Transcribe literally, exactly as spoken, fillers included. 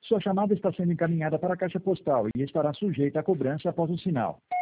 Sua chamada está sendo encaminhada para a caixa postal e estará sujeita a cobrança após o sinal.